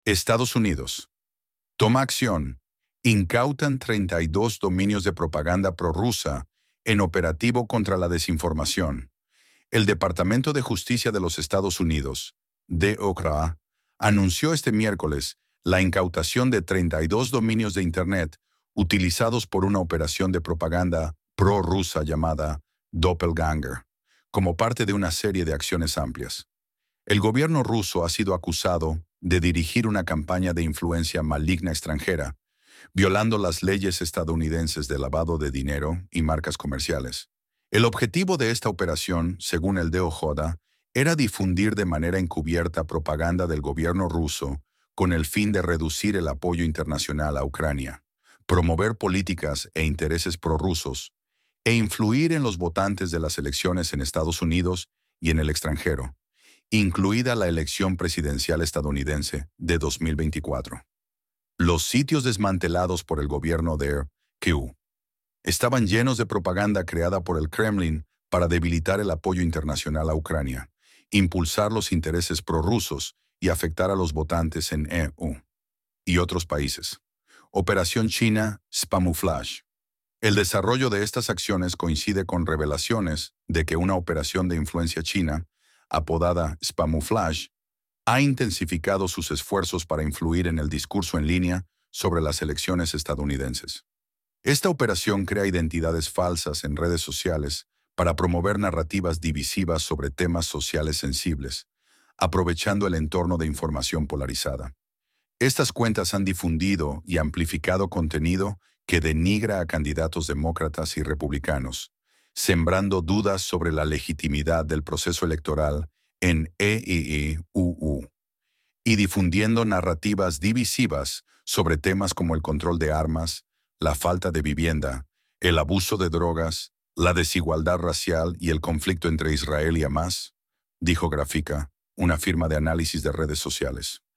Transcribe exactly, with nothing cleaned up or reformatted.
Estados Unidos. Toma acción. Incautan treinta y dos dominios de propaganda prorrusa en operativo contra la desinformación. El Departamento de Justicia de los Estados Unidos, D O C R A, anunció este miércoles la incautación de treinta y dos dominios de Internet utilizados por una operación de propaganda prorrusa llamada Doppelganger, como parte de una serie de acciones amplias. El gobierno ruso ha sido acusado de dirigir una campaña de influencia maligna extranjera, violando las leyes estadounidenses de lavado de dinero y marcas comerciales. El objetivo de esta operación, según el D O J A, era difundir de manera encubierta propaganda del gobierno ruso con el fin de reducir el apoyo internacional a Ucrania, promover políticas e intereses prorrusos, e influir en los votantes de las elecciones en Estados Unidos y en el extranjero, incluida la elección presidencial estadounidense de dos mil veinticuatro. Los sitios desmantelados por el gobierno de Kiev estaban llenos de propaganda creada por el Kremlin para debilitar el apoyo internacional a Ucrania, impulsar los intereses prorrusos y afectar a los votantes en E U y otros países. Operación China Spamouflage. El desarrollo de estas acciones coincide con revelaciones de que una operación de influencia china, apodada Spamouflage, ha intensificado sus esfuerzos para influir en el discurso en línea sobre las elecciones estadounidenses. Esta operación crea identidades falsas en redes sociales para promover narrativas divisivas sobre temas sociales sensibles, aprovechando el entorno de información polarizada. Estas cuentas han difundido y amplificado contenido que denigra a candidatos demócratas y republicanos, sembrando dudas sobre la legitimidad del proceso electoral en E I U U y difundiendo narrativas divisivas sobre temas como el control de armas, la falta de vivienda, el abuso de drogas, la desigualdad racial y el conflicto entre Israel y Hamás, dijo Grafica, una firma de análisis de redes sociales.